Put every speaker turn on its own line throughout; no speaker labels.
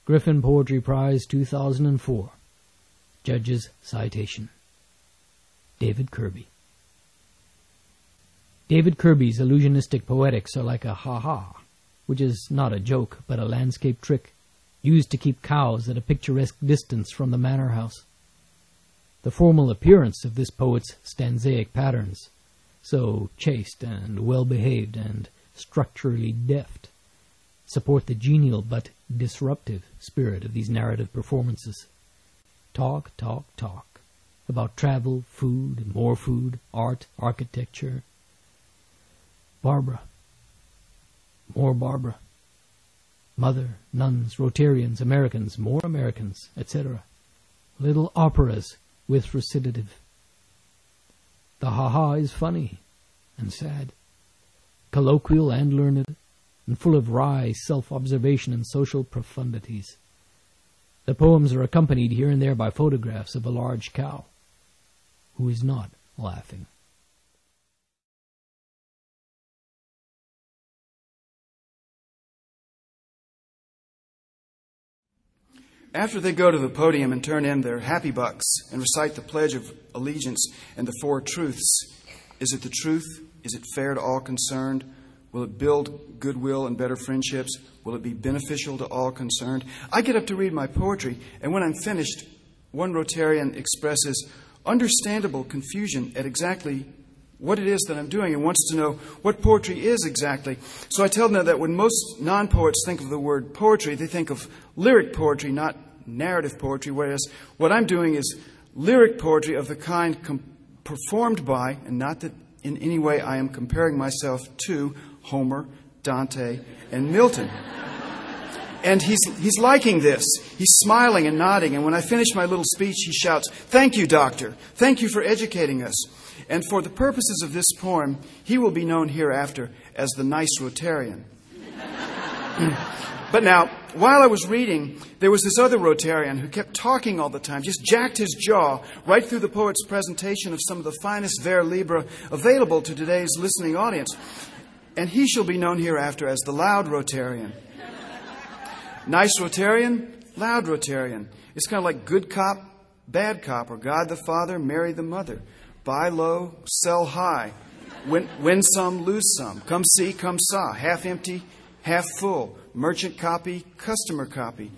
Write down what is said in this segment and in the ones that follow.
Griffin Poetry Prize 2004. Judge's citation. David Kirby. David Kirby's illusionistic poetics are like a ha-ha, which is not a joke, but a landscape trick, used to keep cows at a picturesque distance from the manor house. The formal appearance of this poet's stanzaic patterns, so chaste and well-behaved and structurally deft, support the genial but disruptive spirit of these narrative performances. Talk, talk, talk about travel, food, more food, art, architecture. Barbara. More Barbara. Mother, nuns, Rotarians, Americans, more Americans, etc. Little operas with recitative. The ha-ha is funny and sad, colloquial and learned, and full of wry self-observation and social profundities. The poems are accompanied here and there by photographs of a large cow who is not laughing.
After they go to the podium and turn in their happy bucks and recite the Pledge of Allegiance and the Four Truths, is it the truth? Is it fair to all concerned? Will it build goodwill and better friendships? Will it be beneficial to all concerned? I get up to read my poetry, and when I'm finished, one Rotarian expresses understandable confusion at exactly what it is that I'm doing and wants to know what poetry is exactly. So I tell them that when most non-poets think of the word poetry, they think of lyric poetry, not narrative poetry, whereas what I'm doing is lyric poetry of the kind performed by, and not that in any way I am comparing myself to, Homer, Dante, and Milton. And he's liking this. He's smiling and nodding. And when I finish my little speech, he shouts, "Thank you, doctor. Thank you for educating us." And for the purposes of this poem, he will be known hereafter as the nice Rotarian. But now, while I was reading, there was this other Rotarian who kept talking all the time, just jacked his jaw right through the poet's presentation of some of the finest vers libre available to today's listening audience. And he shall be known hereafter as the loud Rotarian. Nice Rotarian, loud Rotarian. It's kind of like good cop, bad cop, or God the Father, Mary the Mother. Buy low, sell high. Win some, lose some. Come see, come saw. Half empty, half full. Merchant copy, customer copy.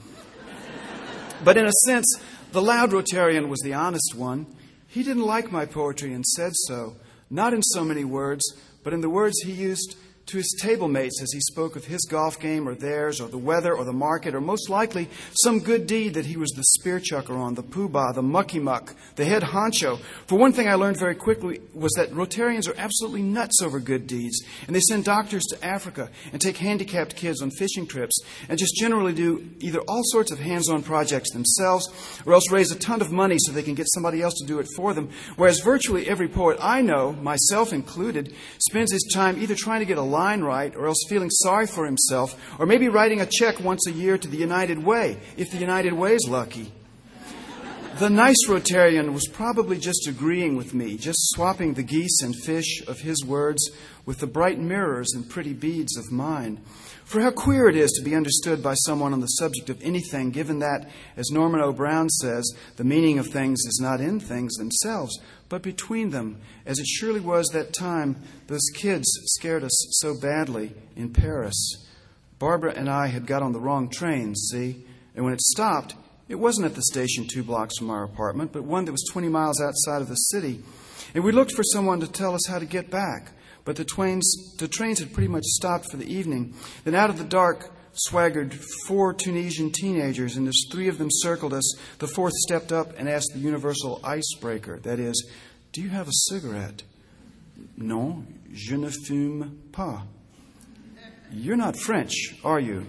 But in a sense, the loud Rotarian was the honest one. He didn't like my poetry and said so. Not in so many words, but in the words he used to his table mates as he spoke of his golf game or theirs or the weather or the market or most likely some good deed that he was the spear chucker on, the poobah, the mucky muck, the head honcho. For one thing I learned very quickly was that Rotarians are absolutely nuts over good deeds, and they send doctors to Africa and take handicapped kids on fishing trips and just generally do either all sorts of hands-on projects themselves or else raise a ton of money so they can get somebody else to do it for them, whereas virtually every poet I know, myself included, spends his time either trying to get a line right or else feeling sorry for himself or maybe writing a check once a year to the United Way, if the United Way is lucky. The nice Rotarian was probably just agreeing with me, just swapping the geese and fish of his words with the bright mirrors and pretty beads of mine. For how queer it is to be understood by someone on the subject of anything, given that, as Norman O. Brown says, the meaning of things is not in things themselves, but between them, as it surely was that time those kids scared us so badly in Paris. Barbara and I had got on the wrong train, see? And when it stopped, it wasn't at the station 2 blocks from our apartment, but one that was 20 miles outside of the city. And we looked for someone to tell us how to get back. But the trains had pretty much stopped for the evening. Then out of the dark swaggered 4 Tunisian teenagers, and as 3 of them circled us, the 4th stepped up and asked the universal icebreaker, that is, "Do you have a cigarette?" "Non, je ne fume pas." "You're not French, are you?"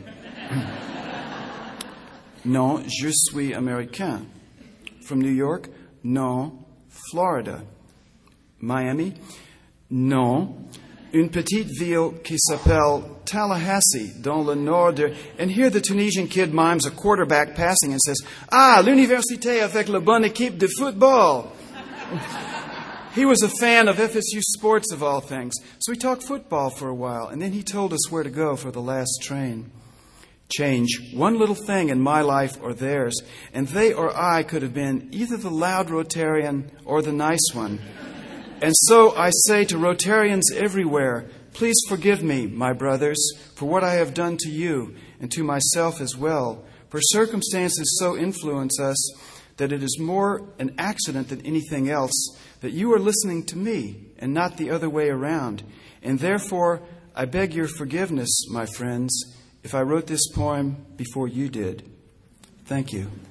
"Non, je suis américain." "From New York?" "Non, Florida." "Miami?" "Non, une petite ville qui s'appelle Tallahassee, dans le nord de..." And here the Tunisian kid mimes a quarterback passing and says, "Ah, l'université avec la bonne équipe de football." He was a fan of FSU sports of all things, so we talked football for a while, and then he told us where to go for the last train. Change one little thing in my life or theirs, and they or I could have been either the loud Rotarian or the nice one. And so I say to Rotarians everywhere, please forgive me, my brothers, for what I have done to you and to myself as well. For circumstances so influence us that it is more an accident than anything else that you are listening to me and not the other way around. And therefore, I beg your forgiveness, my friends, if I wrote this poem before you did. Thank you.